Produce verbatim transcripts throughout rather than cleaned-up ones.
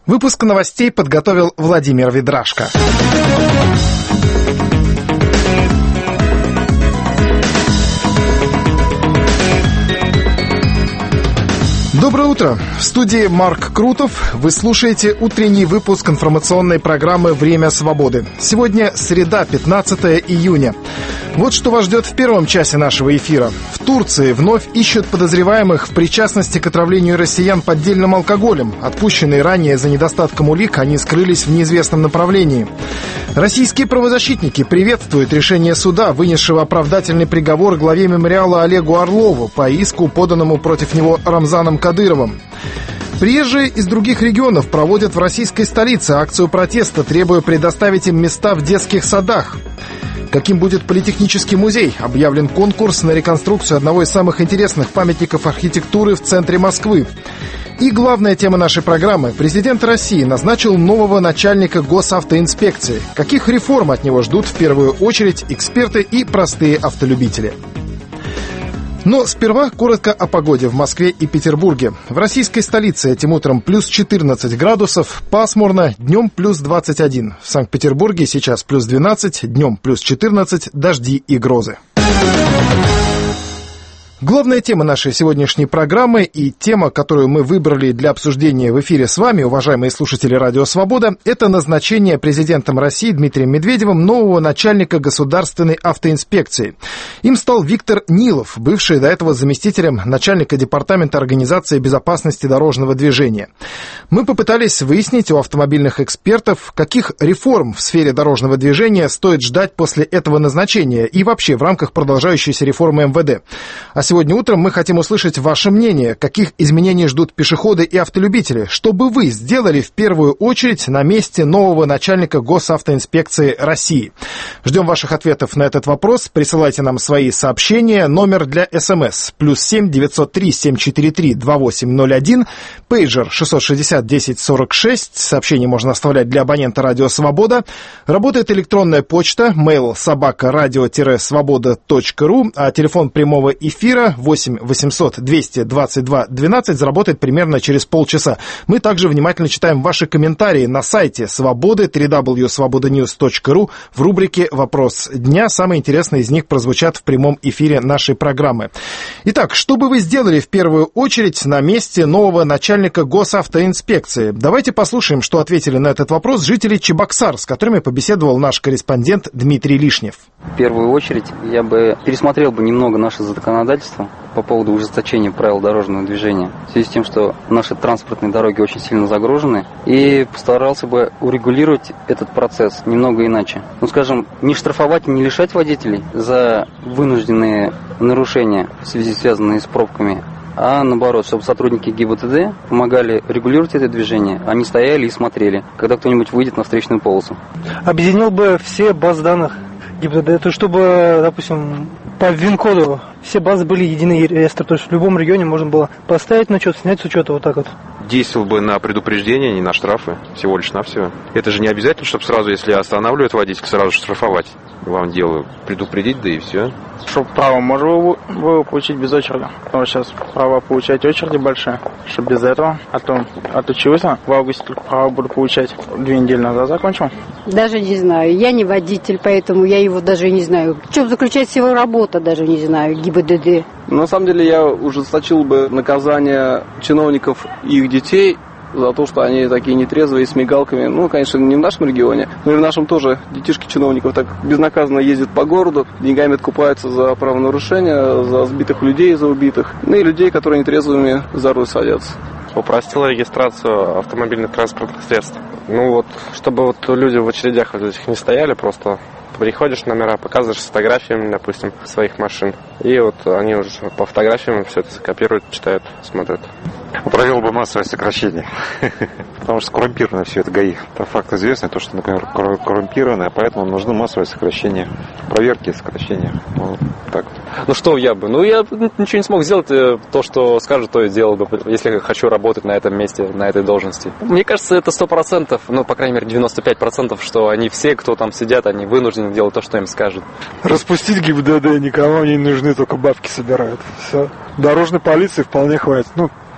Выпуск новостей подготовил Владимир Ведрашко. Доброе утро. В студии Марк Крутов. Вы слушаете утренний выпуск информационной программы «Время свободы». Сегодня среда, пятнадцатое июня. Вот что вас ждет в первом часе нашего эфира. В Турции вновь ищут подозреваемых в причастности к отравлению россиян поддельным алкоголем. Отпущенные ранее за недостатком улик, они скрылись в неизвестном направлении. Российские правозащитники приветствуют решение суда, вынесшего оправдательный приговор главе мемориала Олегу Орлову по иску, поданному против него Рамзаном Кадыровым. Приезжие из других регионов проводят в российской столице акцию протеста, требуя предоставить им места в детских садах. Каким будет политехнический музей? Объявлен конкурс на реконструкцию одного из самых интересных памятников архитектуры в центре Москвы. И главная тема нашей программы. Президент России назначил нового начальника госавтоинспекции. Каких реформ от него ждут в первую очередь эксперты и простые автолюбители? Но сперва коротко о погоде в Москве и Петербурге. В российской столице этим утром плюс четырнадцать градусов, пасмурно, днем плюс двадцать один. В Санкт-Петербурге сейчас плюс двенадцать, днем плюс четырнадцать, дожди и грозы. Главная тема нашей сегодняшней программы и тема, которую мы выбрали для обсуждения в эфире с вами, уважаемые слушатели Радио Свобода, это назначение президентом России Дмитрием Медведевым нового начальника государственной автоинспекции. Им стал Виктор Нилов, бывший до этого заместителем начальника департамента организации безопасности дорожного движения. Мы попытались выяснить у автомобильных экспертов, каких реформ в сфере дорожного движения стоит ждать после этого назначения и вообще в рамках продолжающейся реформы эм вэ дэ. А сегодня утром мы хотим услышать ваше мнение, каких изменений ждут пешеходы и автолюбители. Что бы вы сделали в первую очередь на месте нового начальника госавтоинспекции России? Ждем ваших ответов на этот вопрос. Присылайте нам свои сообщения. Номер для СМС плюс семь девятьсот три семь четыре три два восемь ноль один. Пейджер шестьсот шестьдесят десять сорок шесть. Сообщение можно оставлять для абонента Радио Свобода. Работает электронная почта mail собака радио свобода точка ру, а телефон прямого эфира восемь восемьсот двести двадцать два двенадцать заработает примерно через полчаса. Мы также внимательно читаем ваши комментарии на сайте Свободы, дабл ю дабл ю дабл ю точка свобода ньюс точка ру в рубрике «Вопрос дня». Самые интересные из них прозвучат в прямом эфире нашей программы. Итак, что бы вы сделали в первую очередь на месте нового начальника госавтоинспекции? Давайте послушаем, что ответили на этот вопрос жители Чебоксар, с которыми побеседовал наш корреспондент Дмитрий Лишнев. В первую очередь я бы пересмотрел бы немного наше законодательство по поводу ужесточения правил дорожного движения в связи с тем, что наши транспортные дороги очень сильно загружены, и постарался бы урегулировать этот процесс немного иначе. Ну, скажем, не штрафовать и не лишать водителей за вынужденные нарушения в связи связанные с пробками, а наоборот, чтобы сотрудники ГИБДД помогали регулировать это движение, они стояли и смотрели, когда кто-нибудь выйдет на встречную полосу. Объединил бы все базы данных ГИБДД, то чтобы, допустим, по ВИН-коду все базы были единый реестр, то есть в любом регионе можно было поставить на учет, снять с учета, вот так вот. Действовал бы на предупреждение, не на штрафы, всего лишь навсего. Это же не обязательно, чтобы сразу, если останавливают водителя, сразу же штрафовать. Главное дело предупредить, да и все. Чтобы право можно было, было получить без очереди. Потому что сейчас право получать очереди большие. Чтобы без этого. А то отучился, в августе только право буду получать. Две недели назад закончил. Даже не знаю. Я не водитель, поэтому я его даже не знаю. В чем заключается его работа, даже не знаю, ГИБДД. На самом деле я ужесточил бы наказание чиновников и их детей за то, что они такие нетрезвые, с мигалками. Ну, конечно, не в нашем регионе, но и в нашем тоже. Детишки чиновников так безнаказанно ездят по городу, деньгами откупаются за правонарушения, за сбитых людей, за убитых. Ну и людей, которые нетрезвыми за руль садятся. Упростил регистрацию автомобильных транспортных средств. Ну вот, чтобы вот люди в очередях вот этих не стояли, просто приходишь, номера показываешь с фотографиями, допустим, своих машин. И вот они уже по фотографиям все это копируют, читают, смотрят. Провел бы массовое сокращение. Потому что коррумпировано все это ГАИ. Это факт известный, то, что, например, коррумпированное, поэтому нужно массовое сокращение. Проверки и сокращения. Вот так. Ну что я бы? Ну я ничего не смог сделать. То, что скажут, то и делал бы, если хочу работать на этом месте, на этой должности. Мне кажется, это сто процентов, ну, по крайней мере, девяносто пять процентов, что они все, кто там сидят, они вынуждены делать то, что им скажут. Распустить ГИБДД, никому не нужны, только бабки собирают. Все. Дорожной полиции вполне хватит. Ну,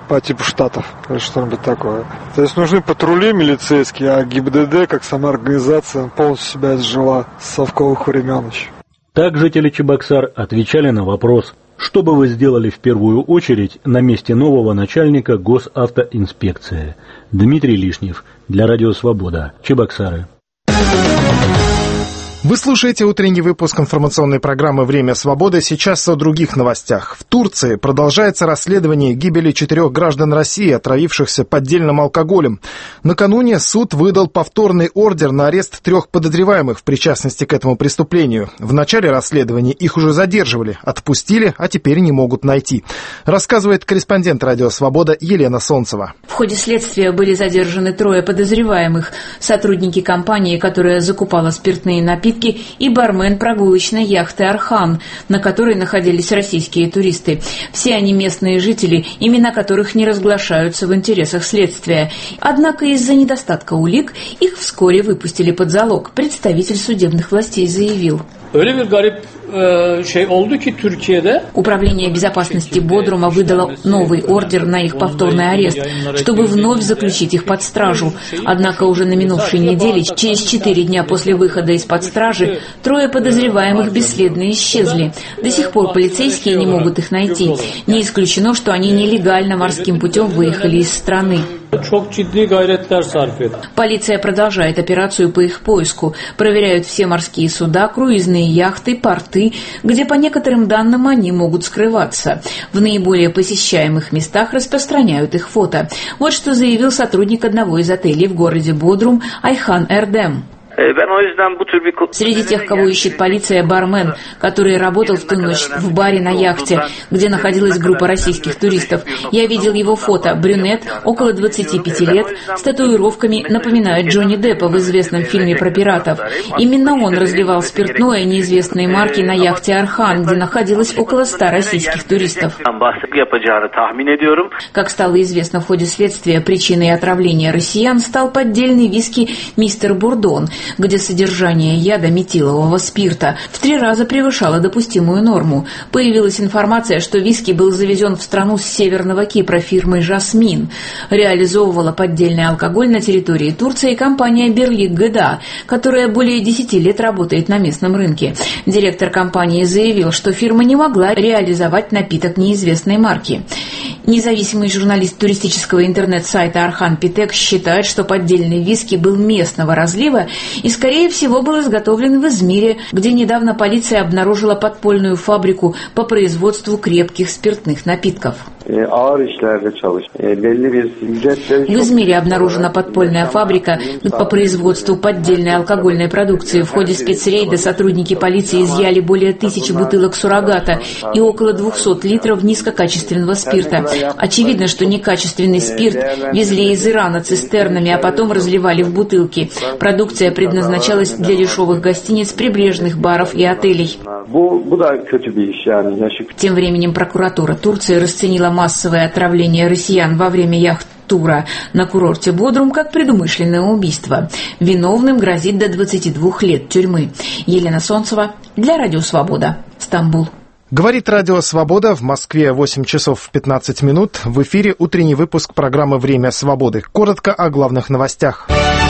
по типу Штатов или что-нибудь такое. То есть нужны патрули милицейские, а ГИБДД, как сама организация, полностью себя изжила с совковых времен еще. Так жители Чебоксар отвечали на вопрос, что бы вы сделали в первую очередь на месте нового начальника госавтоинспекции. Дмитрий Лишнев, для Радио Свобода, Чебоксары. Вы слушаете утренний выпуск информационной программы «Время свободы». Сейчас о других новостях. В Турции продолжается расследование гибели четырех граждан России, отравившихся поддельным алкоголем. Накануне суд выдал повторный ордер на арест трех подозреваемых в причастности к этому преступлению. В начале расследования их уже задерживали, отпустили, а теперь не могут найти. Рассказывает корреспондент «Радио Свобода» Елена Солнцева. В ходе следствия были задержаны трое подозреваемых. Сотрудники компании, которая закупала спиртные напитки, и бармен прогулочной яхты «Архан», на которой находились российские туристы. Все они местные жители, имена которых не разглашаются в интересах следствия. Однако из-за недостатка улик их вскоре выпустили под залог. Представитель судебных властей заявил. Управление безопасности Бодрума выдало новый ордер на их повторный арест, чтобы вновь заключить их под стражу. Однако уже на минувшей неделе, через четыре дня после выхода из-под стражи, трое подозреваемых бесследно исчезли. До сих пор полицейские не могут их найти. Не исключено, что они нелегально морским путем выехали из страны. Полиция продолжает операцию по их поиску. Проверяют все морские суда, круизные яхты, порты, где по некоторым данным они могут скрываться. В наиболее посещаемых местах распространяют их фото. Вот что заявил сотрудник одного из отелей в городе Бодрум Айхан Эрдем. Среди тех, кого ищет полиция, бармен, который работал в ту ночь в баре на яхте, где находилась группа российских туристов. Я видел его фото. Брюнет, около двадцати пяти лет, с татуировками, напоминает Джонни Деппа в известном фильме про пиратов. Именно он разливал спиртное неизвестной марки на яхте «Архан», где находилось около ста российских туристов. Как стало известно в ходе следствия, причиной отравления россиян стал поддельный виски «Мистер Бурдон», где содержание яда метилового спирта в три раза превышало допустимую норму. Появилась информация, что виски был завезен в страну с Северного Кипра фирмой «Жасмин». Реализовывала поддельный алкоголь на территории Турции компания «Берлик ГДА», которая более десяти лет работает на местном рынке. Директор компании заявил, что фирма не могла реализовать напиток неизвестной марки. Независимый журналист туристического интернет-сайта Архан Питек считает, что поддельный виски был местного разлива и, скорее всего, был изготовлен в Измире, где недавно полиция обнаружила подпольную фабрику по производству крепких спиртных напитков. В Измире обнаружена подпольная фабрика по производству поддельной алкогольной продукции. В ходе спецрейда сотрудники полиции изъяли более тысячи бутылок суррогата и около двухсот литров низкокачественного спирта. Очевидно, что некачественный спирт везли из Ирана цистернами, а потом разливали в бутылки. Продукция предназначалась для дешевых гостиниц, прибрежных баров и отелей. Тем временем прокуратура Турции расценила массовое отравление россиян во время яхт-тура на курорте Бодрум как предумышленное убийство. Виновным грозит до двадцати двух лет тюрьмы. Елена Солнцева, для Радио Свобода, Стамбул. Говорит Радио Свобода. В Москве восемь часов пятнадцать минут. В эфире утренний выпуск программы «Время свободы». Коротко о главных новостях.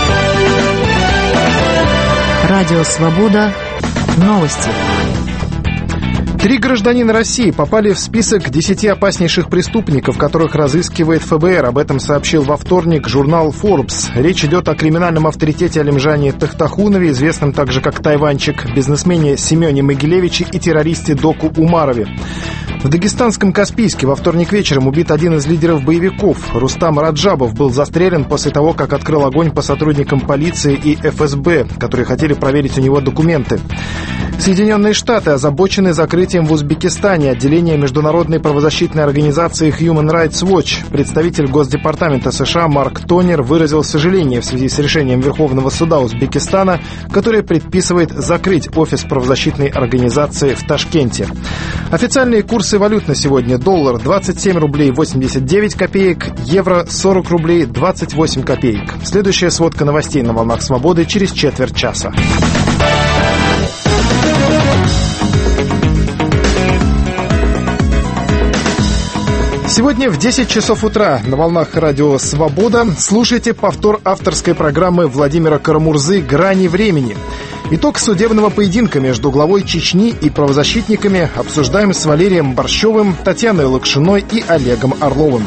Радио Свобода. Новости. Три гражданина России попали в список десяти опаснейших преступников, которых разыскивает эф бэ эр. Об этом сообщил во вторник журнал Forbes. Речь идет о криминальном авторитете Алимжане Тахтахунове, известном также как Тайванчик, бизнесмене Семене Могилевиче и террористе Доку Умарове. В дагестанском Каспийске во вторник вечером убит один из лидеров боевиков. Рустам Раджабов был застрелен после того, как открыл огонь по сотрудникам полиции и эф эс бэ, которые хотели проверить у него документы. Соединенные Штаты озабочены закрытием в Узбекистане отделения международной правозащитной организации Human Rights Watch. Представитель Госдепартамента США Марк Тонер выразил сожаление в связи с решением Верховного суда Узбекистана, которое предписывает закрыть офис правозащитной организации в Ташкенте. Официальные курсы валют на сегодня: доллар двадцать семь рублей восемьдесят девять копеек, евро сорок рублей двадцать восемь копеек. Следующая сводка новостей на волнах Свободы через четверть часа. Сегодня в десять часов утра на волнах радио «Свобода» слушайте повтор авторской программы Владимира Карамурзы «Грани времени». Итог судебного поединка между главой Чечни и правозащитниками обсуждаем с Валерием Борщевым, Татьяной Лакшиной и Олегом Орловым.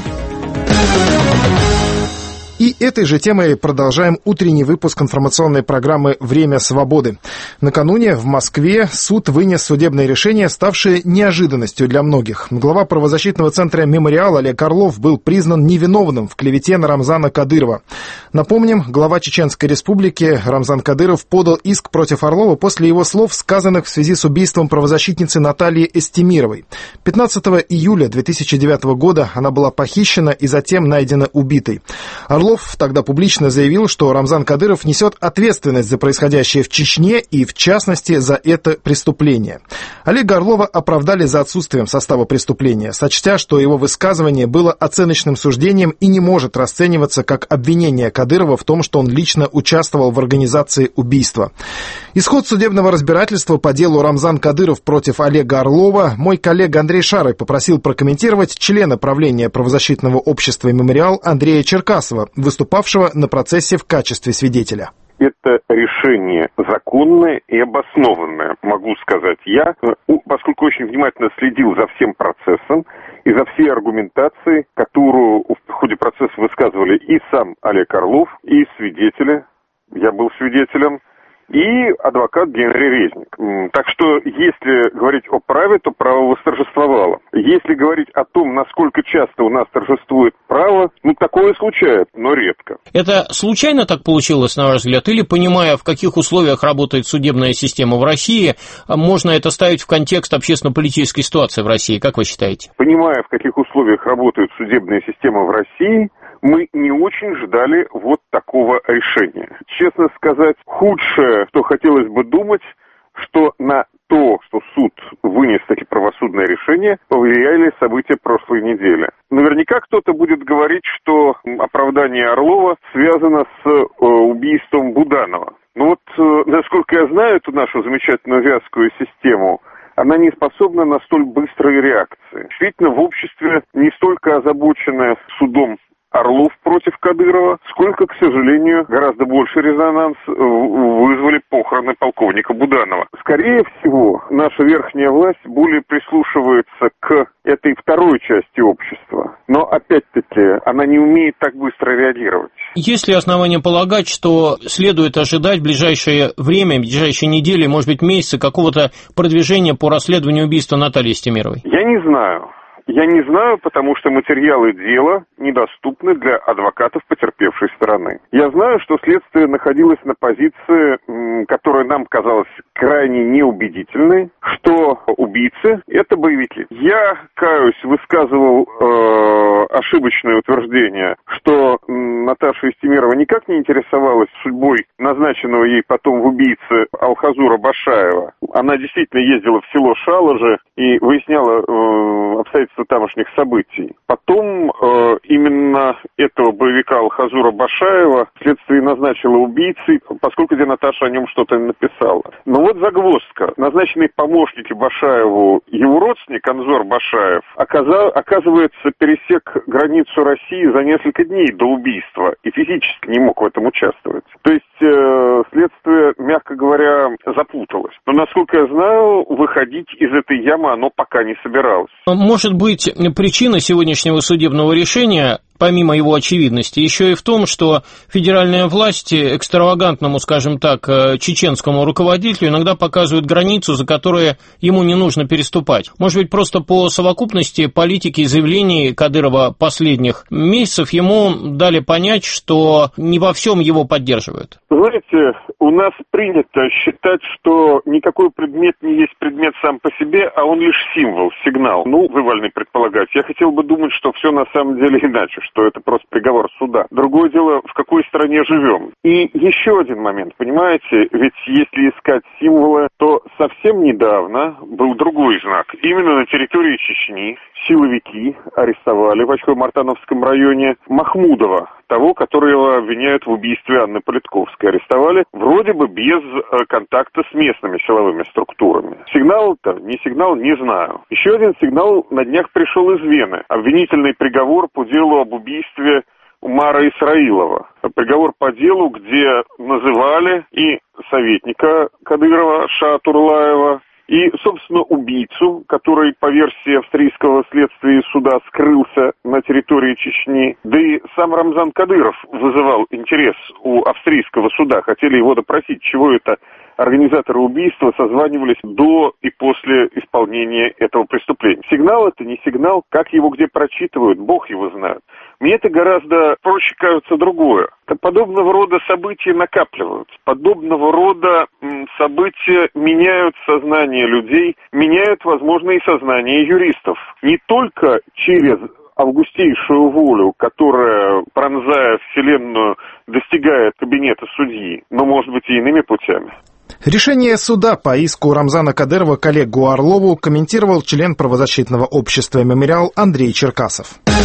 И этой же темой продолжаем утренний выпуск информационной программы «Время свободы». Накануне в Москве суд вынес судебное решение, ставшее неожиданностью для многих. Глава правозащитного центра «Мемориал» Олег Орлов был признан невиновным в клевете на Рамзана Кадырова. Напомним, глава Чеченской Республики Рамзан Кадыров подал иск против Орлова после его слов, сказанных в связи с убийством правозащитницы Натальи Эстемировой. пятнадцатого июля две тысячи девятого года она была похищена и затем найдена убитой. Орлов тогда публично заявил, что Рамзан Кадыров несет ответственность за происходящее в Чечне и, в частности, за это преступление. Олега Орлова оправдали за отсутствием состава преступления, сочтя, что его высказывание было оценочным суждением и не может расцениваться как обвинение Кадырова в том, что он лично участвовал в организации убийства. Исход судебного разбирательства по делу Рамзан Кадыров против Олега Орлова мой коллега Андрей Шарой попросил прокомментировать члена правления правозащитного общества «Мемориал» Андрея Черкасова, выступавшего на процессе в качестве свидетеля. Это решение законное и обоснованное, могу сказать я, поскольку очень внимательно следил за всем процессом и за всей аргументацией, которую в ходе процесса высказывали и сам Олег Орлов, и свидетели, я был свидетелем, и адвокат Генри Резник. Так что, если говорить о праве, то право восторжествовало. Если говорить о том, насколько часто у нас торжествует право, ну, такое случается, но редко. Это случайно так получилось, на ваш взгляд? Или, понимая, в каких условиях работает судебная система в России, можно это ставить в контекст общественно-политической ситуации в России? Как вы считаете? Понимая, в каких условиях работает судебная система в России, мы не очень ждали вот такого решения. Честно сказать, худшее, что хотелось бы думать, что на то, что суд вынес таки правосудное решение, повлияли события прошлой недели. Наверняка кто-то будет говорить, что оправдание Орлова связано с э, убийством Буданова. Но вот, э, насколько я знаю эту нашу замечательную вязкую систему, она не способна на столь быстрой реакции. Действительно, в обществе не столько озабочены судом Орлов против Кадырова, сколько, к сожалению, гораздо больше резонанс вызвали похороны полковника Буданова. Скорее всего, наша верхняя власть более прислушивается к этой второй части общества. Но, опять-таки, она не умеет так быстро реагировать. Есть ли основания полагать, что следует ожидать в ближайшее время, в ближайшие недели, может быть, месяцы, какого-то продвижения по расследованию убийства Натальи Эстемировой? Я не знаю. Я не знаю, потому что материалы дела недоступны для адвокатов потерпевшей стороны. Я знаю, что следствие находилось на позиции, которая нам казалась крайне неубедительной, что убийцы – это боевики. Я, каюсь, высказывал э, ошибочное утверждение, что э, Наташа Эстемирова никак не интересовалась судьбой назначенного ей потом в убийце Алхазура Башаева. Она действительно ездила в село Шалажи и выясняла э, обстоятельства тамошних событий. Потом э, именно этого боевика Алхазура Башаева следствие назначило убийцей, поскольку где Наташа о нем что-то написала. Но вот загвоздка. Назначенный помощник Башаеву его родственник Анзор Башаев оказа, оказывается пересек границу России за несколько дней до убийства и физически не мог в этом участвовать. То есть э, следствие, мягко говоря, запуталось. Но, насколько я знаю, выходить из этой ямы оно пока не собиралось. Может быть, причина сегодняшнего судебного решения, помимо его очевидности, еще и в том, что федеральная власть экстравагантному, скажем так, чеченскому руководителю иногда показывает границу, за которую ему не нужно переступать. Может быть, просто по совокупности политики и заявлений Кадырова последних месяцев ему дали понять, что не во всем его поддерживают. Знаете, у нас принято считать, что никакой предмет не есть предмет сам по себе, а он лишь символ, сигнал. Ну, вы вольны предполагать. Я хотел бы думать, что все на самом деле иначе, что это просто приговор суда. Другое дело, в какой стране живем. И еще один момент, понимаете, ведь если искать символы, то совсем недавно был другой знак. Именно на территории Чечни силовики арестовали в Очко-Мартановском районе Махмудова, того, которого обвиняют в убийстве Анны Политковской. Арестовали вроде бы без контакта с местными силовыми структурами. Сигнал-то, не сигнал, не знаю. Еще один сигнал на днях пришел из Вены. Обвинительный приговор по делу об убийстве Умара Исраилова. Приговор по делу, где называли и советника Кадырова Шаатурлаева, и, собственно, убийцу, который, по версии австрийского следствия и суда, скрылся на территории Чечни. Да и сам Рамзан Кадыров вызывал интерес у австрийского суда. Хотели его допросить, чего это организаторы убийства созванивались до и после исполнения этого преступления. Сигнал это не сигнал, как его где прочитывают, бог его знает. Мне это гораздо проще кажется другое. Подобного рода события накапливаются. Подобного рода м, события меняют сознание людей, меняют, возможно, и сознание юристов. Не только через августейшую волю, которая, пронзая вселенную, достигает кабинета судьи, но, может быть, и иными путями. Решение суда по иску Рамзана Кадырова коллегу Орлову комментировал член правозащитного общества «Мемориал» Андрей Черкасов.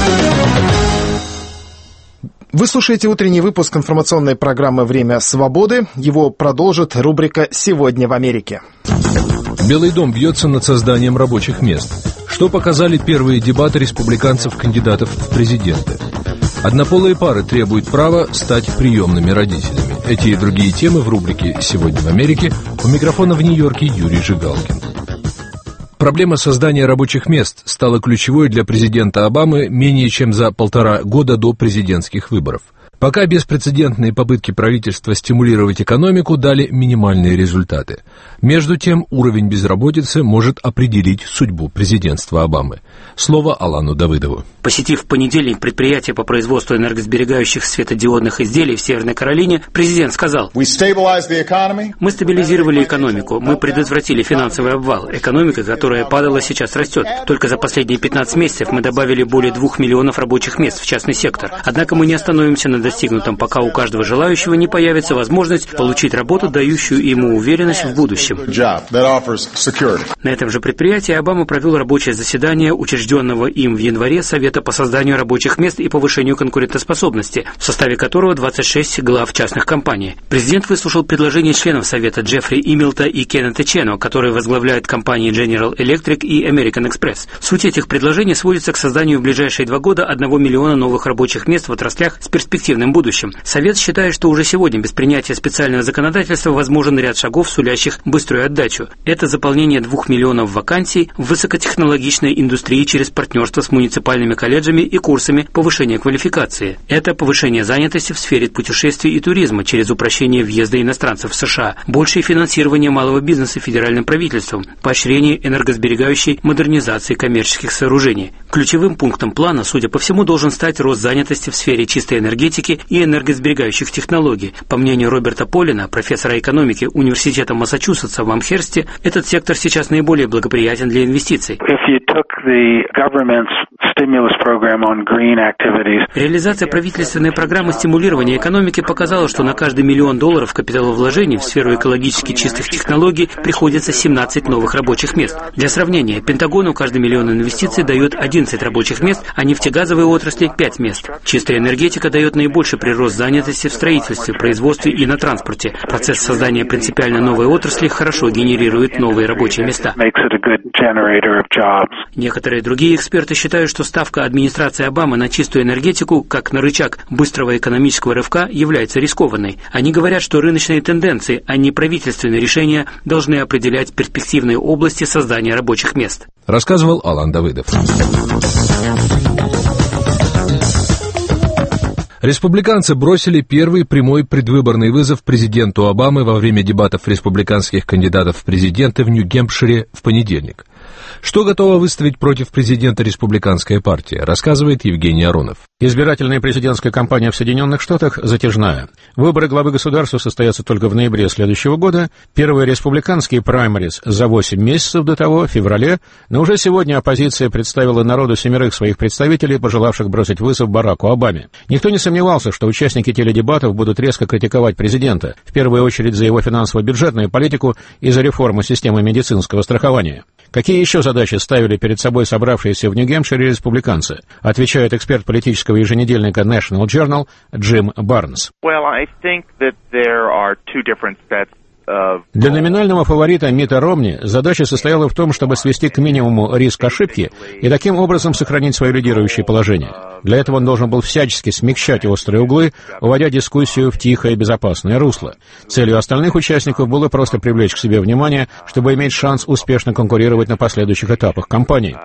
Вы слушаете утренний выпуск информационной программы «Время свободы». Его продолжит рубрика «Сегодня в Америке». Белый дом бьется над созданием рабочих мест. Что показали первые дебаты республиканцев-кандидатов в президенты? Однополые пары требуют права стать приемными родителями. Эти и другие темы в рубрике «Сегодня в Америке». У микрофона в Нью-Йорке Юрий Жигалкин. Проблема создания рабочих мест стала ключевой для президента Обамы менее чем за полтора года до президентских выборов. Пока беспрецедентные попытки правительства стимулировать экономику дали минимальные результаты. Между тем, уровень безработицы может определить судьбу президентства Обамы. Слово Алану Давыдову. Посетив в понедельник предприятие по производству энергосберегающих светодиодных изделий в Северной Каролине, президент сказал: «Мы стабилизировали экономику, мы предотвратили финансовый обвал. Экономика, которая падала, сейчас растет. Только за последние пятнадцать месяцев мы добавили более двух миллионов рабочих мест в частный сектор. Однако мы не остановимся на достигнутом, пока у каждого желающего не появится возможность получить работу, дающую ему уверенность в будущем». На этом же предприятии Обама провел рабочее заседание учрежденного им в январе Совета по созданию рабочих мест и повышению конкурентоспособности, в составе которого двадцать шесть глав частных компаний. Президент выслушал предложения членов Совета Джеффри Имелта и Кеннета Чено, которые возглавляют компании General Electric и American Express. Суть этих предложений сводится к созданию в ближайшие два года одного миллиона новых рабочих мест в отраслях с перспективным будущим. Совет считает, что уже сегодня без принятия специального законодательства возможен ряд шагов, сулящих быструю отдачу. Это заполнение двух миллионов вакансий в высокотехнологичной индустрии через партнерство с муниципальными колледжами и курсами повышения квалификации. Это повышение занятости в сфере путешествий и туризма через упрощение въезда иностранцев в США, большее финансирование малого бизнеса федеральным правительством, поощрение энергосберегающей модернизации коммерческих сооружений. Ключевым пунктом плана, судя по всему, должен стать рост занятости в сфере чистой энергетики и энергосберегающих технологий. По мнению Роберта Полина, профессора экономики Университета Массачусетса в Амхерсте, этот сектор сейчас наиболее благоприятен для инвестиций. Реализация правительственной программы стимулирования экономики показала, что на каждый миллион долларов капиталовложений в сферу экологически чистых технологий приходится семнадцать новых рабочих мест. Для сравнения, Пентагону каждый миллион инвестиций дает одиннадцать рабочих мест, а нефтегазовой отрасли пять мест. Чистая энергетика дает наибольший прирост занятости в строительстве, производстве и на транспорте. Процесс создания принципиально новой отрасли хорошо генерирует новые рабочие места. Некоторые другие эксперты считают, что ставка администрации Обамы на чистую энергетику, как на рычаг быстрого экономического рывка, является рискованной. Они говорят, что рыночные тенденции, а не правительственные решения, должны определять перспективные области создания рабочих мест. Рассказывал Алан Давыдов. Республиканцы бросили первый прямой предвыборный вызов президенту Обамы во время дебатов республиканских кандидатов в президенты в Нью-Гэмпшире в понедельник. Что готова выставить против президента республиканская партия, рассказывает Евгений Аронов. Избирательная президентская кампания в Соединенных Штатах затяжная. Выборы главы государства состоятся только в ноябре следующего года. Первые республиканские праймерис за восемь месяцев до того, в феврале, но уже сегодня оппозиция представила народу семерых своих представителей, пожелавших бросить вызов Бараку Обаме. Никто не сомневался, что участники теледебатов будут резко критиковать президента, в первую очередь за его финансово-бюджетную политику и за реформу системы медицинского страхования. Какие еще задачи ставили перед собой собравшиеся в Нью-Гэмпшире республиканцы? Отвечает эксперт политического еженедельника National Journal Джим Барнс. Well, I think that there are two different sets. Для номинального фаворита Митта Ромни задача состояла в том, чтобы свести к минимуму риск ошибки и таким образом сохранить свое лидирующее положение. Для этого он должен был всячески смягчать острые углы, уводя дискуссию в тихое и безопасное русло. Целью остальных участников было просто привлечь к себе внимание, чтобы иметь шанс успешно конкурировать на последующих этапах кампании.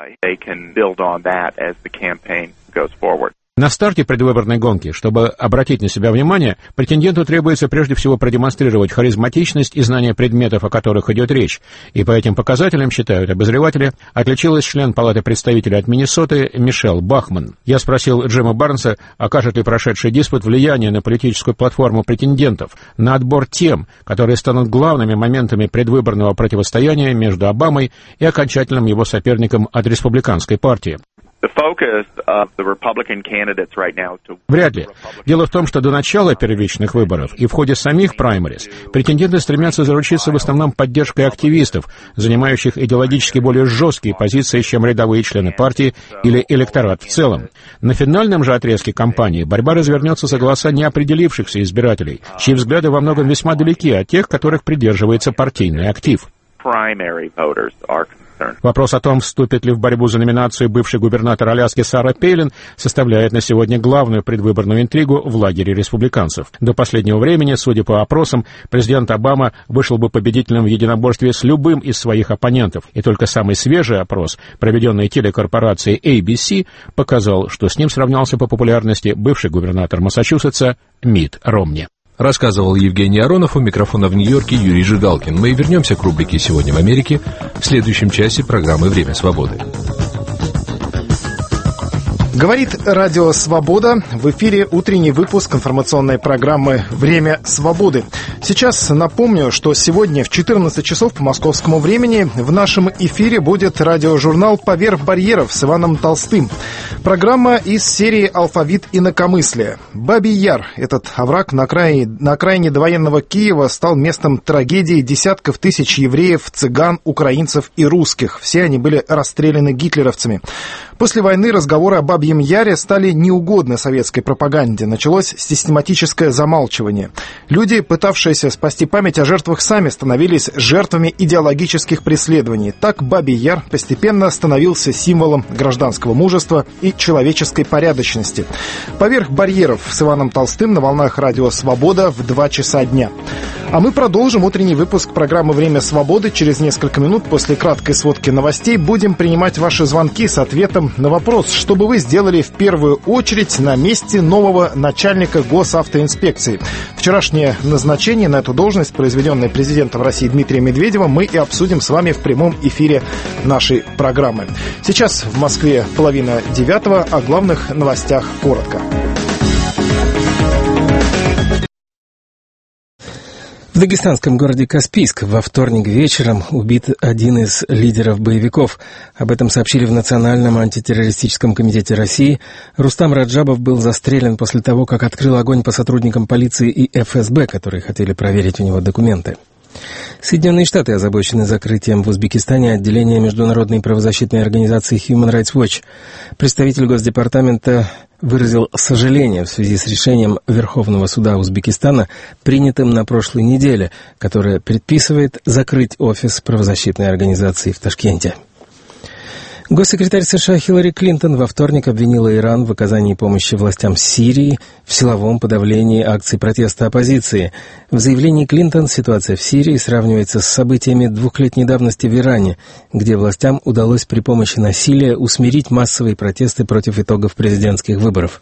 На старте предвыборной гонки, чтобы обратить на себя внимание, претенденту требуется прежде всего продемонстрировать харизматичность и знание предметов, о которых идет речь. И по этим показателям, считают обозреватели, отличилась член Палаты представителей от Миннесоты Мишель Бахман. Я спросил Джима Барнса, окажет ли прошедший диспут влияние на политическую платформу претендентов, на отбор тем, которые станут главными моментами предвыборного противостояния между Обамой и окончательным его соперником от республиканской партии. Вряд ли. Дело в том, что до начала первичных выборов и в ходе самих праймерис претенденты стремятся заручиться в основном поддержкой активистов, занимающих идеологически более жесткие позиции, чем рядовые члены партии или электорат в целом. На финальном же отрезке кампании борьба развернется за голоса неопределившихся избирателей, чьи взгляды во многом весьма далеки от тех, которых придерживается партийный актив. Вопрос о том, вступит ли в борьбу за номинацию бывший губернатор Аляски Сара Пейлин, составляет на сегодня главную предвыборную интригу в лагере республиканцев. До последнего времени, судя по опросам, президент Обама вышел бы победителем в единоборстве с любым из своих оппонентов, и только самый свежий опрос, проведенный телекорпорацией эй би си, показал, что с ним сравнялся по популярности бывший губернатор Массачусетса Митт Ромни. Рассказывал Евгений Аронов, у микрофона в Нью-Йорке Юрий Жигалкин. Мы вернемся к рубрике «Сегодня в Америке» в следующем часе программы «Время свободы». Говорит Радио Свобода. В эфире утренний выпуск информационной программы «Время свободы». Сейчас напомню, что сегодня в четырнадцать часов по московскому времени в нашем эфире будет радиожурнал «Поверх барьеров» с Иваном Толстым. Программа из серии «Алфавит инакомыслия». Бабий Яр, этот овраг на окраине, на окраине довоенного Киева, стал местом трагедии десятков тысяч евреев, цыган, украинцев и русских. Все они были расстреляны гитлеровцами. После войны разговоры о Бабьем Яре стали неугодны советской пропаганде. Началось систематическое замалчивание. Люди, пытавшиеся спасти память о жертвах, сами становились жертвами идеологических преследований. Так Бабий Яр постепенно становился символом гражданского мужества и человеческой порядочности. «Поверх барьеров» с Иваном Толстым на волнах Радио Свобода в два часа дня. А мы продолжим утренний выпуск программы «Время свободы». Через несколько минут после краткой сводки новостей будем принимать ваши звонки с ответом на вопрос, что бы вы сделали в первую очередь на месте нового начальника госавтоинспекции. Вчерашнее назначение на эту должность, произведенное президентом России Дмитрием Медведевым, мы и обсудим с вами в прямом эфире нашей программы. Сейчас в Москве половина девятого, о главных новостях коротко. В дагестанском городе Каспийск во вторник вечером убит один из лидеров боевиков. Об этом сообщили в Национальном антитеррористическом комитете России. Рустам Раджабов был застрелен после того, как открыл огонь по сотрудникам полиции и эф эс бэ, которые хотели проверить у него документы. Соединенные Штаты озабочены закрытием в Узбекистане отделения международной правозащитной организации Human Rights Watch. Представитель Госдепартамента выразил сожаление в связи с решением Верховного суда Узбекистана, принятым на прошлой неделе, которое предписывает закрыть офис правозащитной организации в Ташкенте. Госсекретарь США Хиллари Клинтон во вторник обвинила Иран в оказании помощи властям Сирии в силовом подавлении акций протеста оппозиции. В заявлении Клинтон ситуация в Сирии сравнивается с событиями двухлетней давности в Иране, где властям удалось при помощи насилия усмирить массовые протесты против итогов президентских выборов.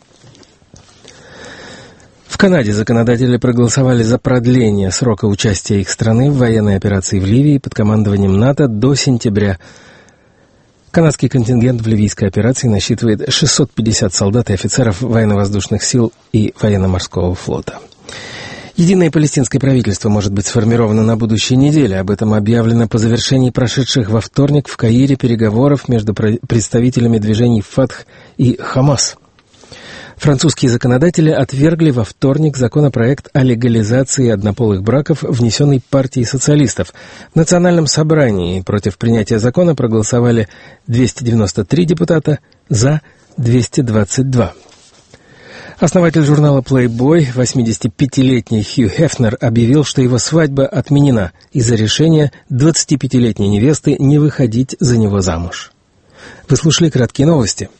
В Канаде законодатели проголосовали за продление срока участия их страны в военной операции в Ливии под командованием НАТО до сентября. Канадский контингент в ливийской операции насчитывает шестьсот пятьдесят солдат и офицеров военно-воздушных сил и военно-морского флота. Единое палестинское правительство может быть сформировано на будущей неделе. Об этом объявлено по завершении прошедших во вторник в Каире переговоров между представителями движений «Фатх» и «Хамас». Французские законодатели отвергли во вторник законопроект о легализации однополых браков, внесенный партией социалистов. В Национальном собрании против принятия закона проголосовали двести девяносто три депутата, за двести двадцать два. Основатель журнала Playboy, восьмидесятипятилетний Хью Хефнер, объявил, что его свадьба отменена из-за решения двадцатипятилетней невесты не выходить за него замуж. Вы слушали краткие новости.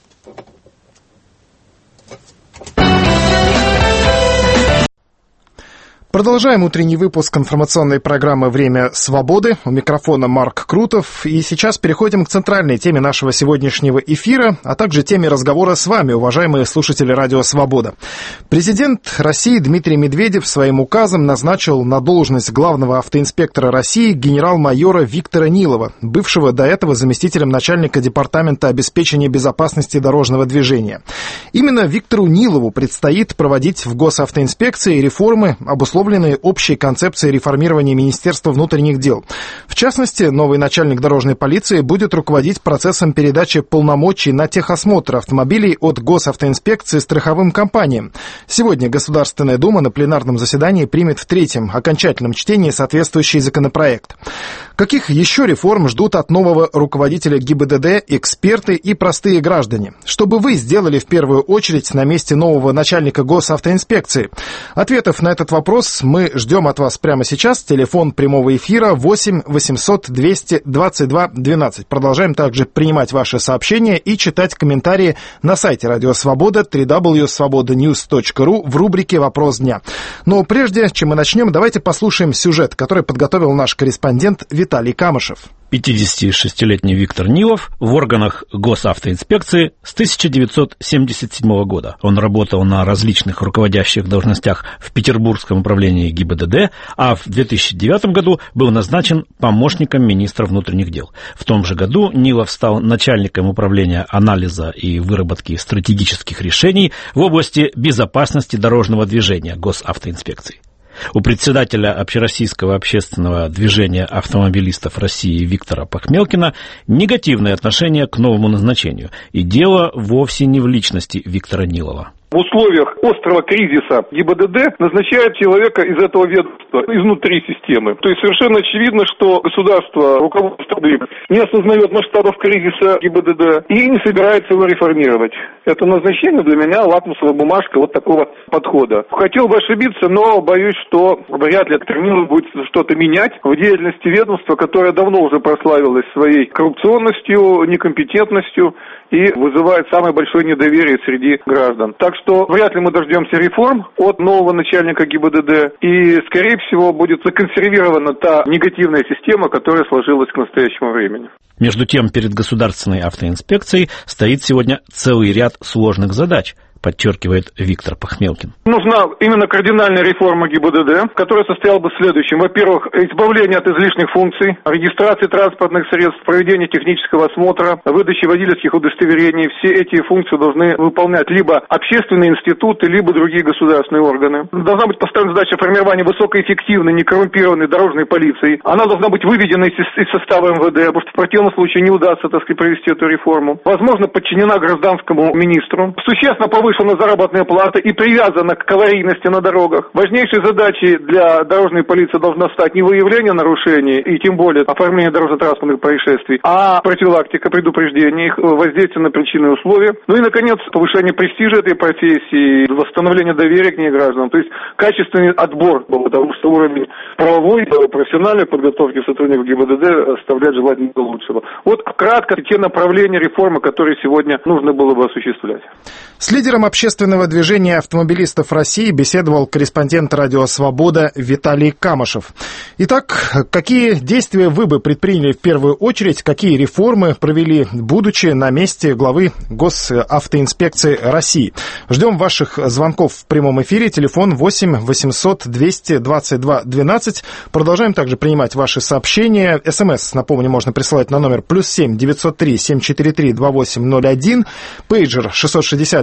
Продолжаем утренний выпуск информационной программы «Время свободы». У микрофона Марк Крутов. И сейчас переходим к центральной теме нашего сегодняшнего эфира, а также теме разговора с вами, уважаемые слушатели Радио Свобода. Президент России Дмитрий Медведев своим указом назначил на должность главного автоинспектора России генерал-майора Виктора Нилова, бывшего до этого заместителем начальника Департамента обеспечения безопасности дорожного движения. Именно Виктору Нилову предстоит проводить в госавтоинспекции реформы, обусловленные общей концепцией реформирования Министерства внутренних дел. В частности, новый начальник дорожной полиции будет руководить процессом передачи полномочий на техосмотр автомобилей от госавтоинспекции страховым компаниям. Сегодня Государственная Дума на пленарном заседании примет в третьем, окончательном чтении соответствующий законопроект. Каких еще реформ ждут от нового руководителя ГИБДД эксперты и простые граждане? Что бы вы сделали в первую очередь на месте нового начальника госавтоинспекции? Ответов на этот вопрос мы ждем от вас прямо сейчас. Телефон прямого эфира восемь восемьсот двести двадцать два двенадцать. Продолжаем также принимать ваши сообщения и читать комментарии на сайте Радио Свобода дабл ю дабл ю дабл ю точка свобода ньюс точка ру в рубрике «Вопрос дня». Но прежде чем мы начнем, давайте послушаем сюжет, который подготовил наш корреспондент Виталий Камышев. пятидесятишестилетний Виктор Нилов в органах госавтоинспекции с тысяча девятьсот семьдесят седьмого года. Он работал на различных руководящих должностях в Петербургском управлении ГИБДД, а в две тысячи девятом году был назначен помощником министра внутренних дел. В том же году Нилов стал начальником управления анализа и выработки стратегических решений в области безопасности дорожного движения госавтоинспекции. У председателя Общероссийского общественного движения автомобилистов России Виктора Пахмелкина негативное отношение к новому назначению. И дело вовсе не в личности Виктора Нилова. В условиях острого кризиса ГИБДД назначает человека из этого ведомства, изнутри системы. То есть совершенно очевидно, что государство, руководство не осознает масштабов кризиса ГИБДД и не собирается его реформировать. Это назначение для меня лакмусовая бумажка вот такого подхода. Хотел бы ошибиться, но боюсь, что вряд ли Нилов будет что-то менять в деятельности ведомства, которое давно уже прославилось своей коррупционностью, некомпетентностью и вызывает самое большое недоверие среди граждан. Так что вряд ли мы дождемся реформ от нового начальника ГИБДД, и, скорее всего, будет законсервирована та негативная система, которая сложилась к настоящему времени. Между тем, перед государственной автоинспекцией стоит сегодня целый ряд сложных задач, подчеркивает Виктор Пахмелкин. Нужна именно кардинальная реформа ГИБДД, которая состояла бы в следующем. Во-первых, избавление от излишних функций, регистрации транспортных средств, проведение технического осмотра, выдачи водительских удостоверений. Все эти функции должны выполнять либо общественные институты, либо другие государственные органы. Должна быть поставлена задача формирования высокоэффективной, некоррумпированной дорожной полиции. Она должна быть выведена из, из состава МВД, потому что в противном случае не удастся, так сказать, провести эту реформу. Возможно, подчинена гражданскому министру. Существенно повысить повышена заработная плата и привязана к аварийности на дорогах. Важнейшей задачей для дорожной полиции должна стать не выявление нарушений и тем более оформление дорожно-транспортных происшествий, а профилактика, предупреждение их, воздействие на причины и условия. Ну и, наконец, повышение престижа этой профессии, восстановление доверия к ней гражданам. То есть качественный отбор, потому что уровень правовой, профессиональной подготовки сотрудников ГИБДД оставляет желать лучшего. Вот кратко те направления реформы, которые сегодня нужно было бы осуществлять. С лидером общественного движения автомобилистов России беседовал корреспондент Радио Свобода Виталий Камышев. Итак, какие действия вы бы предприняли в первую очередь, какие реформы провели, будучи на месте главы Госавтоинспекции России? Ждем ваших звонков в прямом эфире. Телефон восемь восемьсот двести двадцать два двенадцать. Продолжаем также принимать ваши сообщения. СМС, напомню, можно присылать на номер плюс семь девятьсот три семь четыре три два восемь ноль один. Пейджер шестьсот шестьдесят десять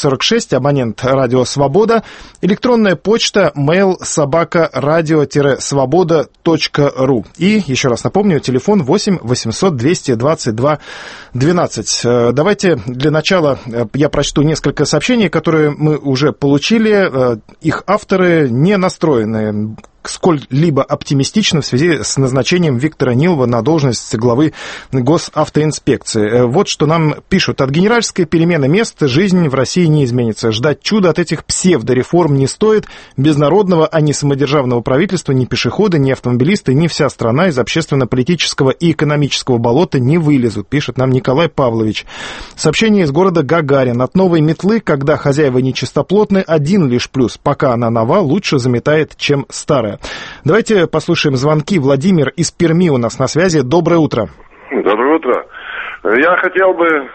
сорок шесть, абонент «Радио Свобода». Электронная почта mail собака радио свобода точка ру. И, еще раз напомню, телефон восемь восемьсот двести двадцать два двенадцать. Давайте для начала я прочту несколько сообщений, которые мы уже получили. Их авторы не настроены сколь-либо оптимистично в связи с назначением Виктора Нилова на должность главы госавтоинспекции. Вот что нам пишут. От генеральской перемены мест жизнь в России не изменится. Ждать чуда от этих псевдореформ не стоит. Без народного, а не самодержавного правительства ни пешеходы, ни автомобилисты, ни вся страна из общественно-политического и экономического болота не вылезут, пишет нам Николай Павлович. Сообщение из города Гагарин. От новой метлы, когда хозяева нечистоплотны, один лишь плюс. Пока она нова, лучше заметает, чем старая. Давайте послушаем звонки. Владимир из Перми у нас на связи. Доброе утро. Доброе утро. Я хотел бы,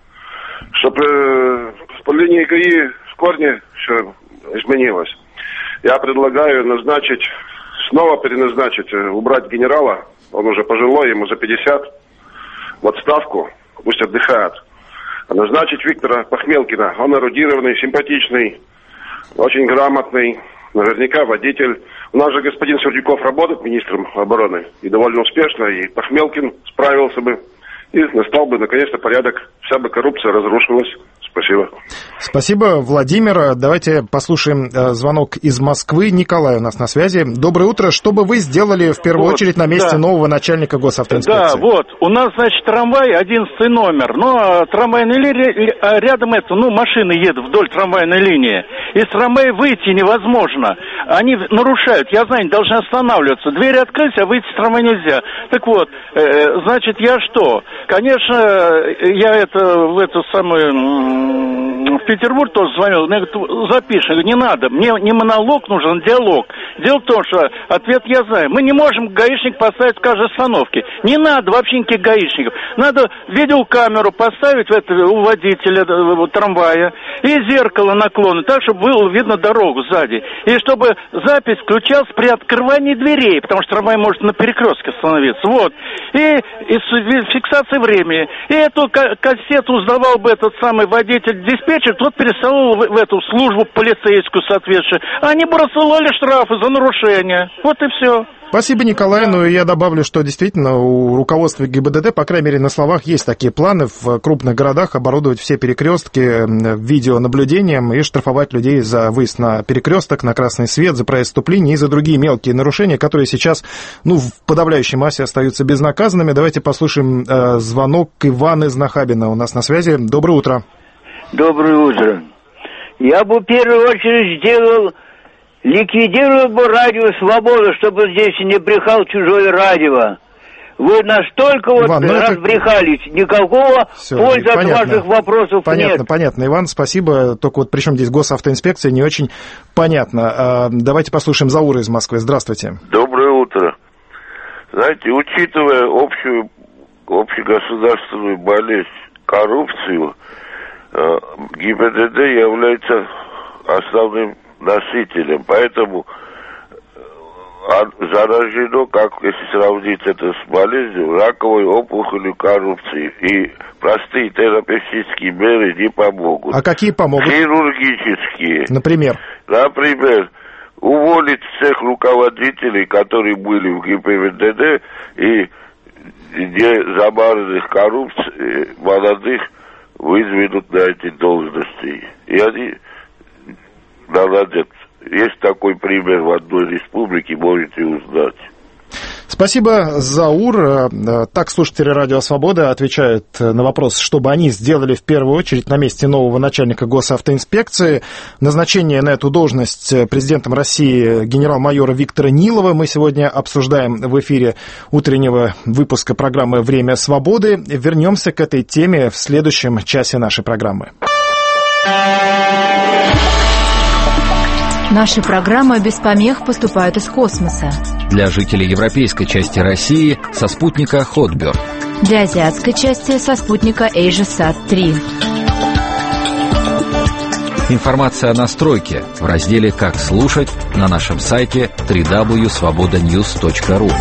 чтобы по линии ГАИ в корне все изменилось. Я предлагаю назначить, снова переназначить, убрать генерала, он уже пожилой, ему за пятьдесят, в отставку, пусть отдыхает. А назначить Виктора Пахмелкина, он эрудированный, симпатичный, очень грамотный, наверняка водитель. У нас же господин Сердюков работает министром обороны, и довольно успешно, и Пахмелкин справился бы, и настал бы, наконец-то, порядок, вся бы коррупция разрушилась. Спасибо. Спасибо, Владимир. Давайте послушаем э, звонок из Москвы. Николай у нас на связи. Доброе утро. Что бы вы сделали в первую вот, очередь на месте да. нового начальника госавтоинспекции? Да, вот. У нас, значит, трамвай, одиннадцатый номер. Но трамвайная линия, рядом это, ну, машины едут вдоль трамвайной линии. Из трамвая выйти невозможно. Они нарушают. Я знаю, они должны останавливаться. Двери открыть, а выйти с трамвая нельзя. Так вот, э, значит, я что? Конечно, я это в эту самую... в Петербург тоже звонил, мне говорит, запиши, я говорю, не надо, мне не монолог нужен, диалог. Дело в том, что ответ я знаю. Мы не можем гаишник поставить в каждой остановке. Не надо вообще никаких гаишников. Надо видеокамеру поставить в это, у водителя в трамвая и зеркало наклонно, так, чтобы было видно дорогу сзади. И чтобы запись включалась при открывании дверей, потому что трамвай может на перекрестке остановиться. Вот. И, и фиксация времени. И эту кассету сдавал бы этот самый водитель-диспетчер, тот пересылал в, в эту службу полицейскую соответствующую. Они бы рассылали штрафы за нарушение. Вот и все. Спасибо, Николай. Ну, и я добавлю, что действительно у руководства ГИБДД, по крайней мере, на словах есть такие планы в крупных городах оборудовать все перекрестки видеонаблюдением и штрафовать людей за выезд на перекресток, на красный свет, за проезд вступления и за другие мелкие нарушения, которые сейчас, ну, в подавляющей массе остаются безнаказанными. Давайте послушаем э, звонок Ивана из Нахабина у нас на связи. Доброе утро. Доброе утро. Я бы в первую очередь сделал... Ликвидировал бы радио «Свобода», чтобы здесь не брехал чужое радио. Вы настолько вот Иван, разбрехались, это... никакого Все, пользы понятно. От ваших вопросов понятно, нет. Понятно, понятно, Иван, спасибо. Только вот при чем здесь госавтоинспекция, не очень понятно. А, давайте послушаем Заура из Москвы. Здравствуйте. Доброе утро. Знаете, учитывая общую, общегосударственную болезнь, коррупцию, ГИБДД является основным носителем, поэтому заражено, как если сравнить это с болезнью, раковой опухолью коррупции. И простые терапевтические меры не помогут. А какие помогут? Хирургические. Например? Например, уволить всех руководителей, которые были в ГИБДД, и не замаранных коррупцией молодых выдвинут на эти должности. И они наладят. Есть такой пример в одной республике, можете узнать. Спасибо, Заур. Так слушатели «Радио Свобода» отвечают на вопрос, что бы они сделали в первую очередь на месте нового начальника госавтоинспекции. Назначение на эту должность президентом России генерал-майора Виктора Нилова мы сегодня обсуждаем в эфире утреннего выпуска программы «Время свободы». Вернемся к этой теме в следующем часе нашей программы. Наши программы без помех поступают из космоса. Для жителей европейской части России со спутника Хотберг. Для азиатской части со спутника AsiaSat три. Информация о настройке в разделе «Как слушать» на нашем сайте дабл ю дабл ю дабл ю точка свобода ньюс точка ру.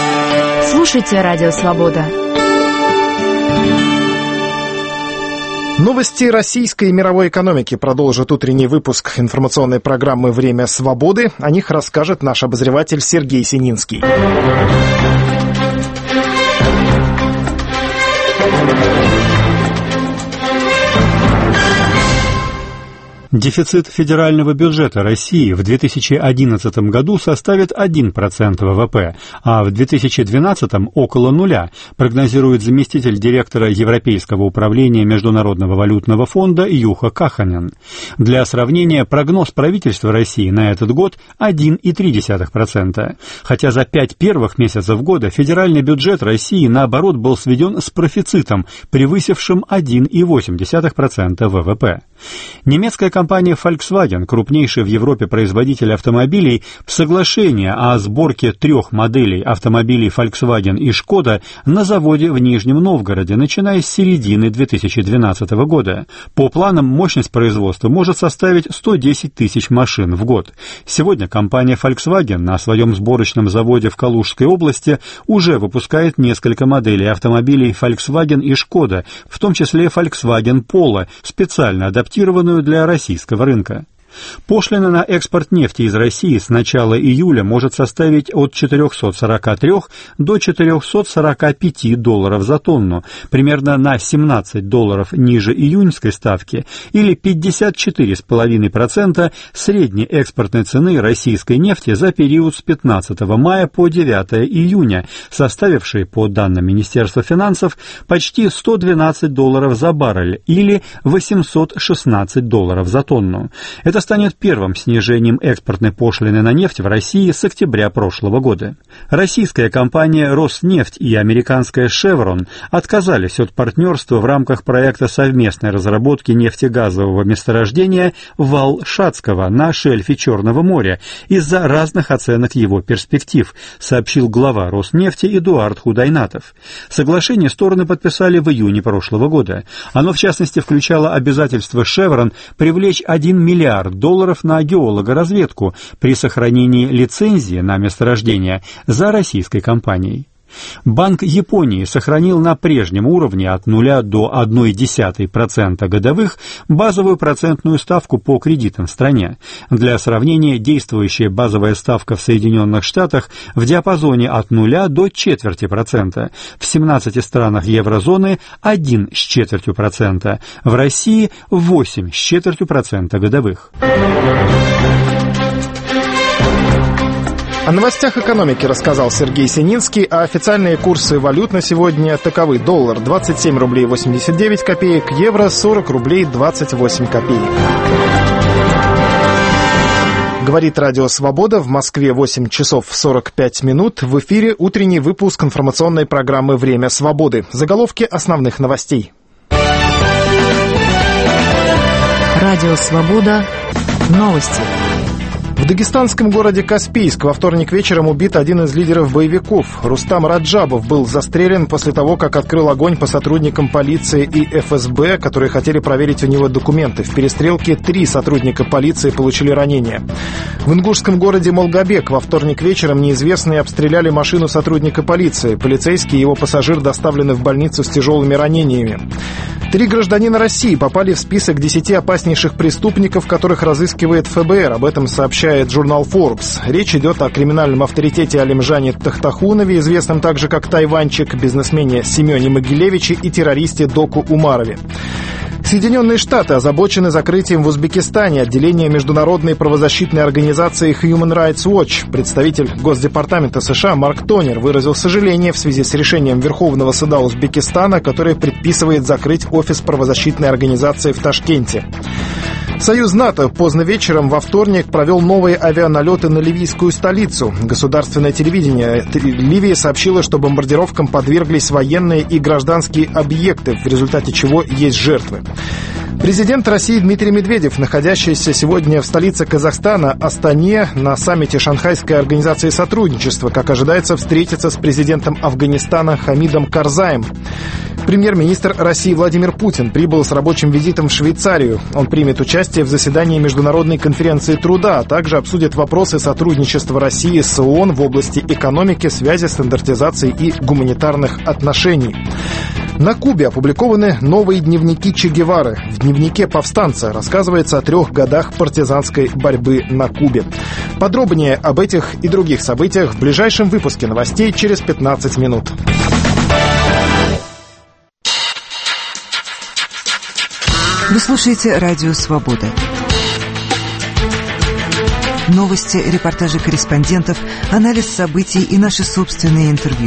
Слушайте «Радио Свобода». Новости российской и мировой экономики продолжит утренний выпуск информационной программы «Время свободы». О них расскажет наш обозреватель Сергей Сининский. Дефицит федерального бюджета России в две тысячи одиннадцатом году составит один процент ВВП, а в две тысячи двенадцатом около нуля, прогнозирует заместитель директора Европейского управления Международного валютного фонда Юха Каханен. Для сравнения, прогноз правительства России на этот год один целых три десятых процента. Хотя за пять первых месяцев года федеральный бюджет России, наоборот, был сведен с профицитом, превысившим один целых восемь десятых процента ВВП. Немецкая компания Volkswagen, крупнейший в Европе производитель автомобилей, в соглашении о сборке трех моделей автомобилей Volkswagen и Шкода на заводе в Нижнем Новгороде, начиная с середины две тысячи двенадцатого года. По планам, мощность производства может составить сто десять тысяч машин в год. Сегодня компания Volkswagen на своем сборочном заводе в Калужской области уже выпускает несколько моделей автомобилей Volkswagen и Шкода, в том числе Volkswagen Polo, специально адаптированную для российского рынка. Пошлина на экспорт нефти из России с начала июля может составить от четырехсот сорока трёх до четырехсот сорока пяти долларов за тонну, примерно на семнадцать долларов ниже июньской ставки или пятьдесят четыре целых пять десятых процента средней экспортной цены российской нефти за период с пятнадцатого мая по девятое июня, составившей, по данным Министерства финансов, почти сто двенадцать долларов за баррель или восемьсот шестнадцать долларов за тонну. Это станет первым снижением экспортной пошлины на нефть в России с октября прошлого года. Российская компания «Роснефть» и американская «Шеврон» отказались от партнерства в рамках проекта совместной разработки нефтегазового месторождения Вал-Шацкого на шельфе Черного моря из-за разных оценок его перспектив, сообщил глава «Роснефти» Эдуард Худайнатов. Соглашение стороны подписали в июне прошлого года. Оно, в частности, включало обязательство «Шеврон» привлечь один миллиард долларов на геологоразведку при сохранении лицензии на месторождение за российской компанией. Банк Японии сохранил на прежнем уровне от нуля до одной десятой процента годовых базовую процентную ставку по кредитам в стране. Для сравнения, действующая базовая ставка в Соединенных Штатах в диапазоне от нуля до четверти процента, в семнадцати странах еврозоны один с четвертью процента, в России восемь с четвертью процента годовых. О новостях экономики рассказал Сергей Сининский, а официальные курсы валют на сегодня таковы: доллар двадцать семь рублей восемьдесят девять копеек, евро сорок рублей двадцать восемь копеек. Говорит Радио Свобода, в Москве восемь часов сорок пять минут. В эфире утренний выпуск информационной программы «Время свободы». Заголовки основных новостей. Радио Свобода. Новости. В дагестанском городе Каспийск во вторник вечером убит один из лидеров боевиков. Рустам Раджабов был застрелен после того, как открыл огонь по сотрудникам полиции и эф эс бэ, которые хотели проверить у него документы. В перестрелке три сотрудника полиции получили ранения. В ингушском городе Молгобек во вторник вечером неизвестные обстреляли машину сотрудника полиции. Полицейский и его пассажир доставлены в больницу с тяжелыми ранениями. Три гражданина России попали в список десяти опаснейших преступников, которых разыскивает эф бэ эр. Об этом сообщает журнал Forbes. Речь идет о криминальном авторитете Алимжане Тахтахунове, известном также как Тайванчик, бизнесмене Семене Могилевиче и террористе Доку Умарове. Соединенные Штаты озабочены закрытием в Узбекистане отделения международной правозащитной организации Human Rights Watch. Представитель Госдепартамента США Марк Тонер выразил сожаление в связи с решением Верховного суда Узбекистана, которое предписывает закрыть офис правозащитной организации в Ташкенте. Союз НАТО поздно вечером во вторник провел новые авианалеты на ливийскую столицу. Государственное телевидение Ливии сообщило, что бомбардировкам подверглись военные и гражданские объекты, в результате чего есть жертвы. Президент России Дмитрий Медведев, находящийся сегодня в столице Казахстана, Астане, на саммите Шанхайской организации сотрудничества, как ожидается, встретится с президентом Афганистана Хамидом Карзаем. Премьер-министр России Владимир Путин прибыл с рабочим визитом в Швейцарию. Он примет участие в заседании Международной конференции труда, а также обсудит вопросы сотрудничества России с ООН в области экономики, связи, стандартизации и гуманитарных отношений. На Кубе опубликованы новые дневники Че Гевары. В дневнике повстанца рассказывается о трех годах партизанской борьбы на Кубе. Подробнее об этих и других событиях в ближайшем выпуске новостей через пятнадцать минут. Вы слушаете «Радио Свобода». Новости, репортажи корреспондентов, анализ событий и наши собственные интервью.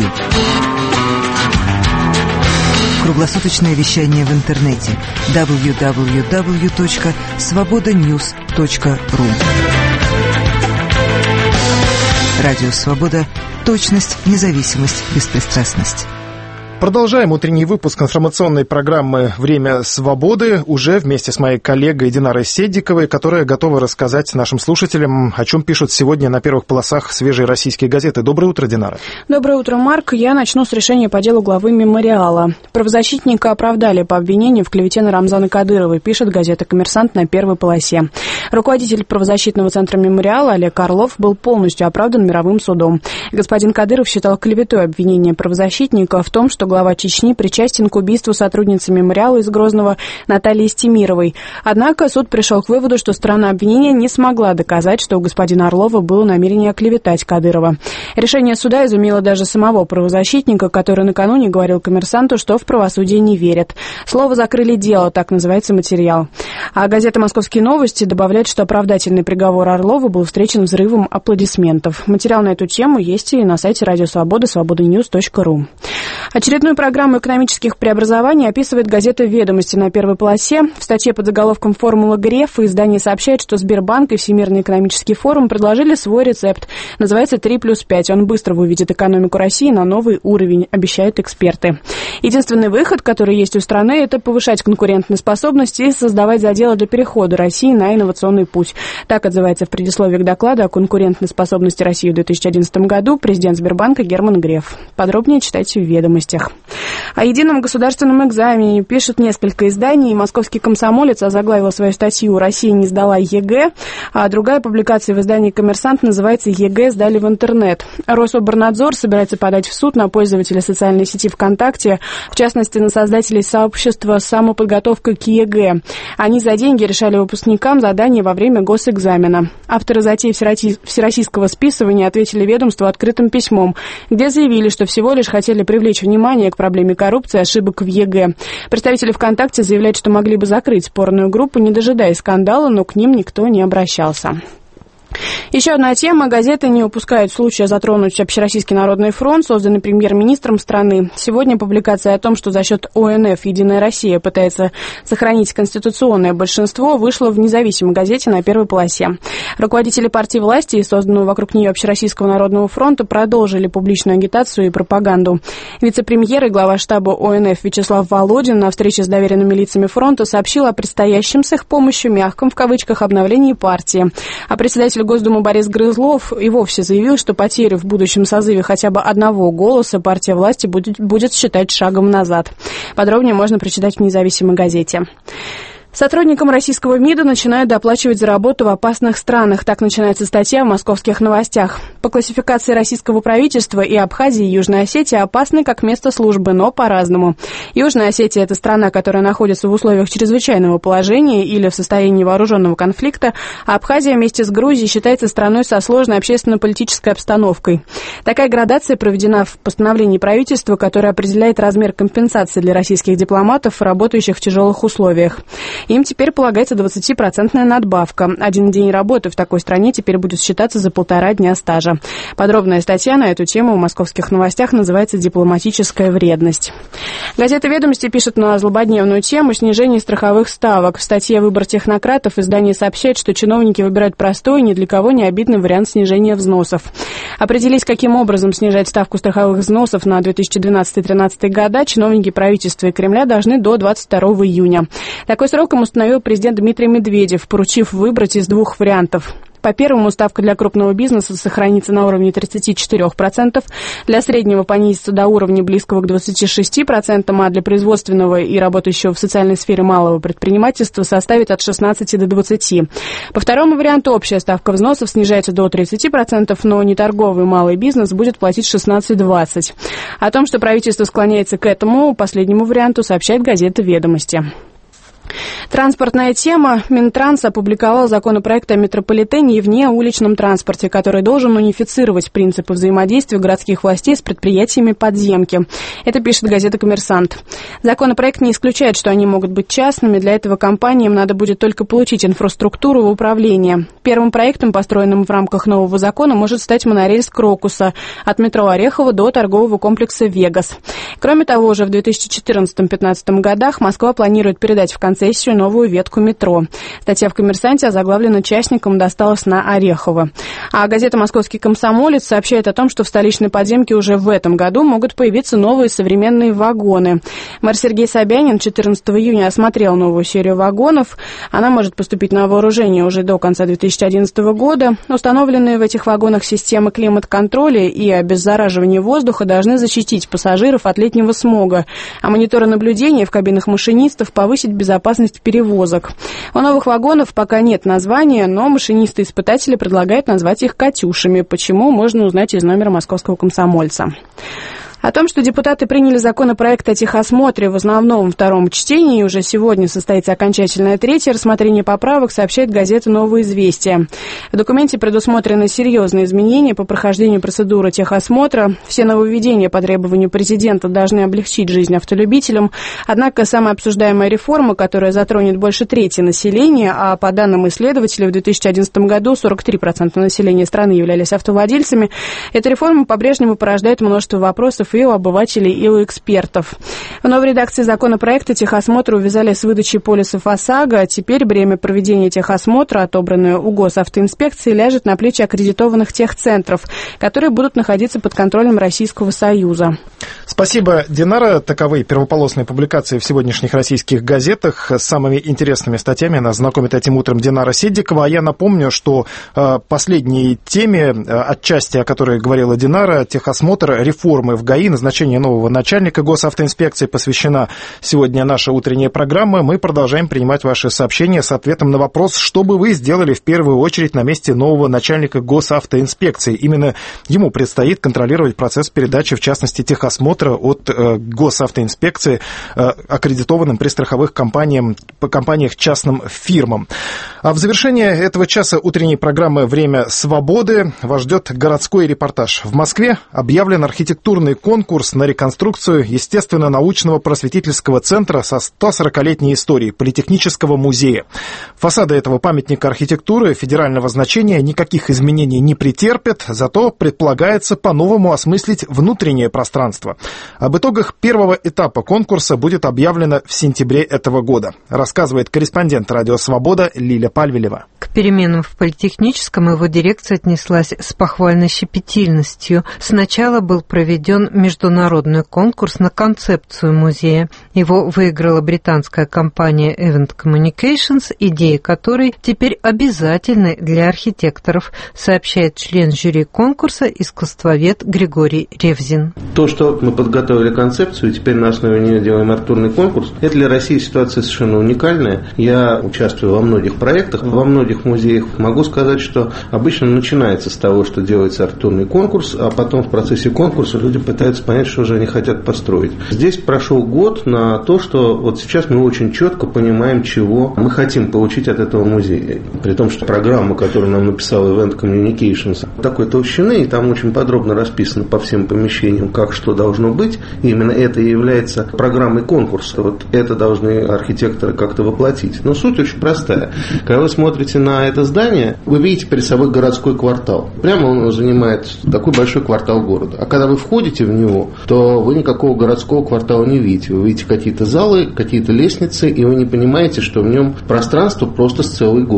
Круглосуточное вещание в интернете дабл ю дабл ю дабл ю точка свобода ньюс точка ру. Радио «Свобода». Точность, независимость, беспристрастность. Продолжаем утренний выпуск информационной программы «Время свободы» уже вместе с моей коллегой Динарой Седиковой, которая готова рассказать нашим слушателям, о чем пишут сегодня на первых полосах свежие российские газеты. Доброе утро, Динара. Доброе утро, Марк. Я начну с решения по делу главы «Мемориала». Правозащитника оправдали по обвинению в клевете на Рамзана Кадырова, пишет газета «Коммерсант» на первой полосе. Руководитель правозащитного центра «Мемориала» Олег Орлов был полностью оправдан мировым судом. Господин Кадыров считал клеветой обвинение правозащитника в том, что глава Чечни причастен к убийству сотрудницы «Мемориала» из Грозного Натальи Стемировой. Однако суд пришел к выводу, что сторона обвинения не смогла доказать, что у господина Орлова было намерение оклеветать Кадырова. Решение суда изумило даже самого правозащитника, который накануне говорил «Коммерсанту», что в правосудие не верит. Слово «закрыли дело», так называется материал. А газета «Московские новости» добавляет, что оправдательный приговор Орлова был встречен взрывом аплодисментов. Материал на эту тему есть и на сайте Радио Свобода, свобода ньюс точка ру. Очередную программу экономических преобразований описывает газета «Ведомости» на первой полосе. В статье под заголовком «Формула Грефа» издание сообщает, что Сбербанк и Всемирный экономический форум предложили свой рецепт. Называется три плюс пять. Он быстро выведет экономику России на новый уровень, обещают эксперты. Единственный выход, который есть у страны, это повышать конкурентоспособность и создавать заделы для перехода России на инновационный путь. Так отзывается в предисловии к докладу о конкурентоспособности России в две тысячи одиннадцатом году президент Сбербанка Герман Греф. Подробнее читайте в «Ведомостях». О едином государственном экзамене пишут несколько изданий. Московский комсомолец озаглавил свою статью «Россия не сдала ЕГЭ», а другая публикация в издании «Коммерсант» называется «ЕГЭ сдали в интернет». Рособорнадзор собирается подать в суд на пользователя социальной сети ВКонтакте, в частности, на создателей сообщества «Самоподготовка к ЕГЭ». Они за деньги решали выпускникам задания во время госэкзамена. Авторы затеи всероссийского списывания ответили ведомству открытым письмом, где заявили, что всего лишь хотели привлечь внимание к проблеме коррупции и ошибок в ЕГЭ. Представители ВКонтакте заявляют, что могли бы закрыть спорную группу, не дожидаясь скандала, но к ним никто не обращался. Еще одна тема. Газеты не упускают случая затронуть Общероссийский народный фронт, созданный премьер-министром страны. Сегодня публикация о том, что за счет О Н Ф «Единая Россия» пытается сохранить конституционное большинство, вышла в независимой газете на первой полосе. Руководители партии власти и созданного вокруг нее Общероссийского народного фронта продолжили публичную агитацию и пропаганду. Вице-премьер и глава штаба О Н Ф Вячеслав Володин на встрече с доверенными лицами фронта сообщил о предстоящем с их помощью «мягком» в кавычках обновлении партии. А председатель Госдумы Борис Грызлов и вовсе заявил, что потерю в будущем созыве хотя бы одного голоса партия власти будет, будет считать шагом назад. Подробнее можно прочитать в независимой газете. Сотрудникам российского МИДа начинают доплачивать за работу в опасных странах. Так начинается статья в «Московских новостях». По классификации российского правительства и Абхазия, и Южная Осетия опасны как место службы, но по-разному. Южная Осетия – это страна, которая находится в условиях чрезвычайного положения или в состоянии вооруженного конфликта, а Абхазия вместе с Грузией считается страной со сложной общественно-политической обстановкой. Такая градация проведена в постановлении правительства, которое определяет размер компенсации для российских дипломатов, работающих в тяжелых условиях. Им теперь полагается двадцатипроцентная надбавка. Один день работы в такой стране теперь будет считаться за полтора дня стажа. Подробная статья на эту тему в «Московских новостях» называется «Дипломатическая вредность». Газета «Ведомости» пишет на злободневную тему снижения страховых ставок. В статье «Выбор технократов» издание сообщает, что чиновники выбирают простой и ни для кого не обидный вариант снижения взносов. Определить, каким образом снижать ставку страховых взносов на две тысячи двенадцатый — две тысячи тринадцатый года, чиновники правительства и Кремля должны до двадцать второго июня. Такой срок установил президент Дмитрий Медведев, поручив выбрать из двух вариантов. По первому ставка для крупного бизнеса сохранится на уровне тридцать четыре процента, для среднего понизится до уровня близкого к двадцати шести процентам, а для производственного и работающего в социальной сфере малого предпринимательства составит от шестнадцати до двадцати. По второму варианту общая ставка взносов снижается до тридцати процентов, но неторговый малый бизнес будет платить шестнадцать-двадцать процентов. О том, что правительство склоняется к этому последнему варианту, сообщает газета «Ведомости». Транспортная тема. Минтранс опубликовал законопроект о метрополитене и внеуличном транспорте, который должен унифицировать принципы взаимодействия городских властей с предприятиями подземки. Это пишет газета «Коммерсант». Законопроект не исключает, что они могут быть частными. Для этого компаниям надо будет только получить инфраструктуру в управление. Первым проектом, построенным в рамках нового закона, может стать монорельс Крокуса от метро Орехово до торгового комплекса «Вегас». Кроме того, уже в две тысячи четырнадцатом-пятнадцатом годах Москва планирует передать в концессию новую ветку метро. Статья в «Коммерсанте» озаглавлена «Частникам досталось на Орехово». А газета «Московский комсомолец» сообщает о том, что в столичной подземке уже в этом году могут появиться новые современные вагоны. Мэр Сергей Собянин четырнадцатого июня осмотрел новую серию вагонов. Она может поступить на вооружение уже до конца две тысячи одиннадцатого года. Установленные в этих вагонах системы климат-контроля и обеззараживания воздуха должны защитить пассажиров от летнего смога, а мониторы наблюдения в кабинах машинистов повысить безопасность перевозок. У новых вагонов пока нет названия, но машинисты-испытатели предлагают назвать их «Катюшами». Почему, можно узнать из номера «Московского комсомольца». О том, что депутаты приняли законопроект о техосмотре в основном втором чтении, и уже сегодня состоится окончательное третье рассмотрение поправок, сообщает газета «Новое известие». В документе предусмотрены серьезные изменения по прохождению процедуры техосмотра. Все нововведения по требованию президента должны облегчить жизнь автолюбителям. Однако самая обсуждаемая реформа, которая затронет больше трети населения, а по данным исследователей в две тысячи одиннадцатом году сорок три процента населения страны являлись автовладельцами, эта реформа по-прежнему порождает множество вопросов и у обывателей, и у экспертов. В новой редакции законопроекта техосмотр увязали с выдачей полисов ОСАГО. Теперь бремя проведения техосмотра, отобранное у госавтоинспекции, ляжет на плечи аккредитованных техцентров, которые будут находиться под контролем Российского Союза. Спасибо, Динара. Таковы первополосные публикации в сегодняшних российских газетах. С самыми интересными статьями нас знакомит этим утром Динара Сиддикова. А я напомню, что э, последней теме, э, отчасти о которой говорила Динара, техосмотр, реформы в ГАИ, назначение нового начальника госавтоинспекции, посвящена сегодня наша утренняя программа. Мы продолжаем принимать ваши сообщения с ответом на вопрос, что бы вы сделали в первую очередь на месте нового начальника госавтоинспекции. Именно ему предстоит контролировать процесс передачи, в частности, техосмотра от э, госавтоинспекции э, аккредитованным при страховых компаниям, по компаниях частным фирмам. А в завершение этого часа утренней программы «Время свободы» вас ждет городской репортаж. В Москве объявлен архитектурный конкурс на реконструкцию естественно-научного просветительского центра со сто сорокалетней историей Политехнического музея. Фасады этого памятника архитектуры федерального значения никаких изменений не претерпят, зато предполагается по-новому осмыслить внутреннее пространство. Об итогах первого этапа конкурса будет объявлено в сентябре этого года, рассказывает корреспондент «Радио Свобода» Лиля Пальвелева. К переменам в Политехническом его дирекция отнеслась с похвальной щепетильностью. Сначала был проведен международный конкурс на концепцию музея. Его выиграла британская компания Event Communications, идеи которой теперь обязательны для архитекторов, сообщает член жюри конкурса, искусствовед Григорий Ревзин. То, что мы подготовили концепцию, и теперь на основе нее делаем архитектурный конкурс, это для России ситуация совершенно уникальная. Я участвую во многих проектах, во многих музеях. Могу сказать, что обычно начинается с того, что делается архитектурный конкурс, а потом в процессе конкурса люди пытаются понять, что же они хотят построить. Здесь прошел год на то, что вот сейчас мы очень четко понимаем, чего мы хотим получить от этого музея. При том, что программа, которую нам написал Event Communications, такой толщины, и там очень подробно расписано по всем помещениям, как что должно быть. И именно это и является программой конкурса. Вот это должны архитекторы как-то воплотить. Но суть очень простая. Когда вы смотрите на это здание, вы видите перед собой городской квартал. Прямо он занимает такой большой квартал города. А когда вы входите в него, то вы никакого городского квартала не видите. Вы видите какие-то залы, какие-то лестницы, и вы не понимаете, что в нем пространство просто с целый город.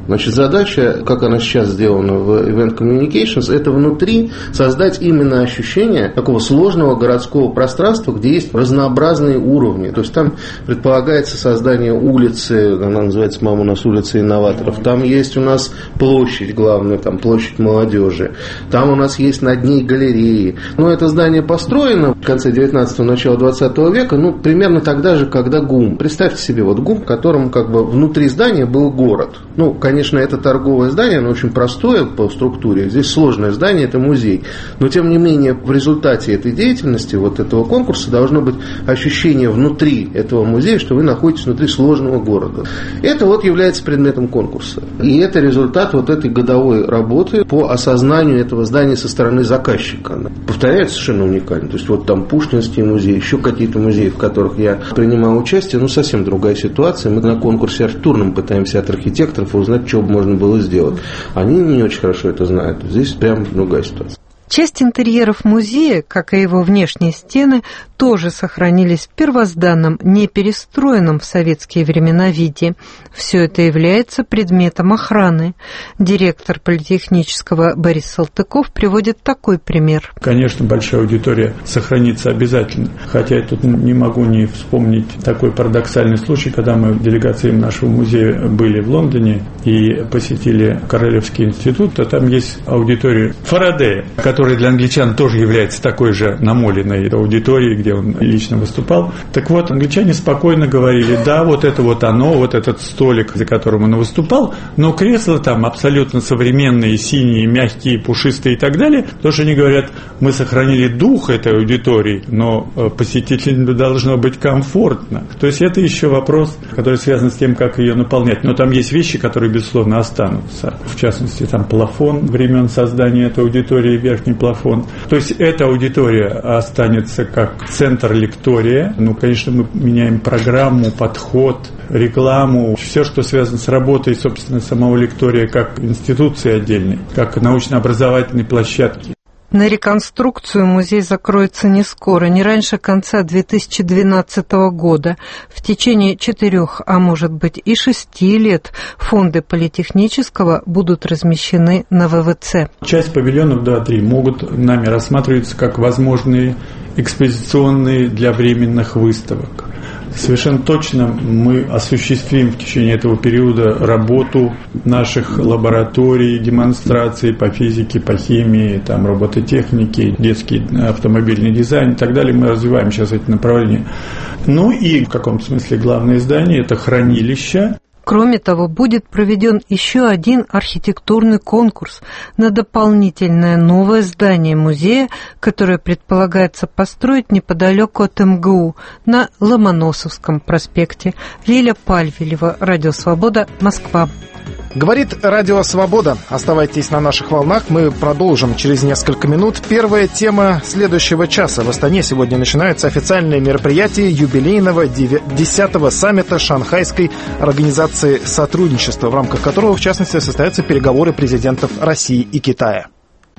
Значит, задача, как она сейчас сделана в Event Communications, это внутри создать именно ощущение такого сложного городского пространства, где есть разнообразные уровни. То есть там предполагается создание улицы, она называется, по-моему, у нас улица инноваторов. Там есть у нас площадь главная, там площадь молодежи. Там у нас есть над ней галереи. Но это здание построено в конце девятнадцатого, начало двадцатого века, ну, примерно тогда же, когда ГУМ. Представьте себе, вот ГУМ, в котором как бы внутри здания был город. Ну, конечно, это торговое здание, оно очень простое по структуре. Здесь сложное здание, это музей. Но, тем не менее, в результате этой деятельности, вот этого конкурса, должно быть ощущение внутри этого музея, что вы находитесь внутри сложного города. Это вот является предметом конкурса. И это результат вот этой годовой работы по осознанию этого здания со стороны заказчика. Она повторяется совершенно уникально. То есть вот там Пушкинский музей, еще какие-то музеи, в которых я принимал участие, ну совсем другая ситуация. Мы на конкурсе архитектурном пытаемся от архитекторов узнать, что бы можно было сделать. Они не очень хорошо это знают. Здесь прям другая ситуация. Часть интерьеров музея, как и его внешние стены, тоже сохранились в первозданном, не перестроенном в советские времена виде. Все это является предметом охраны. Директор политехнического Борис Салтыков приводит такой пример. Конечно, большая аудитория сохранится обязательно. Хотя я тут не могу не вспомнить такой парадоксальный случай, когда мы в делегации нашего музея были в Лондоне и посетили Королевский институт, а там есть аудитория Фарадея, который для англичан тоже является такой же намоленной аудиторией, где он лично выступал. Так вот, англичане спокойно говорили, да, вот это вот оно, вот этот столик, за которым он выступал, но кресла там абсолютно современные, синие, мягкие, пушистые и так далее. Потому что они говорят, мы сохранили дух этой аудитории, но посетителю должно быть комфортно. То есть это еще вопрос, который связан с тем, как ее наполнять. Но там есть вещи, которые, безусловно, останутся. В частности, там плафон времен создания этой аудитории, верхний плафон. То есть эта аудитория останется как центр лектория. Ну, конечно, мы меняем программу, подход, рекламу, все, что связано с работой, собственно, самого лектория как институции отдельной, как научно-образовательной площадки. На реконструкцию музей закроется не скоро, не раньше конца две тысячи двенадцатого года. В течение четырех, а может быть и шести лет фонды политехнического будут размещены на ВВЦ. Часть павильонов два-три могут нами рассматриваться как возможные экспозиционные для временных выставок. Совершенно точно мы осуществим в течение этого периода работу наших лабораторий, демонстраций по физике, по химии, там, робототехнике, детский автомобильный дизайн и так далее. Мы развиваем сейчас эти направления. Ну и в каком-то смысле главное здание – это хранилище. Кроме того, будет проведен еще один архитектурный конкурс на дополнительное новое здание музея, которое предполагается построить неподалеку от эм гэ у на Ломоносовском проспекте. Лиля Пальвелева, Радио Свобода, Москва. Говорит Радио Свобода. Оставайтесь на наших волнах. Мы продолжим через несколько минут. Первая тема следующего часа. В Астане сегодня начинается официальное мероприятие юбилейного десятого саммита Шанхайской организации сотрудничества, в рамках которого, в частности, состоятся переговоры президентов России и Китая.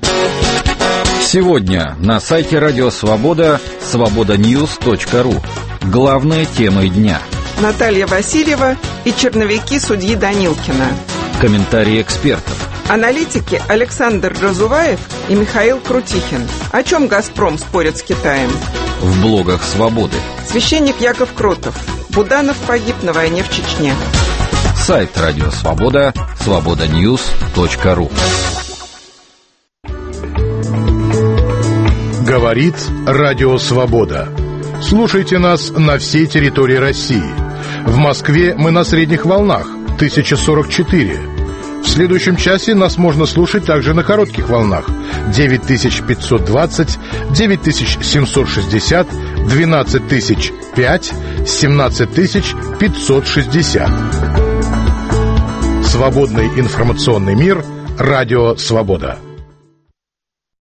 Сегодня на сайте Радио Свобода свобода ньюс точка ру. Главные темы дня. Наталья Васильева и черновики судьи Данилкина. Комментарии экспертов. Аналитики Александр Разуваев и Михаил Крутихин. О чем «Газпром» спорит с Китаем? В блогах «Свободы». Священник Яков Кротов. Буданов погиб на войне в Чечне. Сайт Радио Свобода свобода ньюс точка ру. Говорит Радио Свобода. Слушайте нас на всей территории России. В Москве мы на средних волнах тысяча сорок четыре. В следующем часе нас можно слушать также на коротких волнах девять тысяч пятьсот двадцать, девять тысяч семьсот шестьдесят, двенадцать тысяч пять, семнадцать тысяч пятьсот шестьдесят. Свободный информационный мир. Радио Свобода.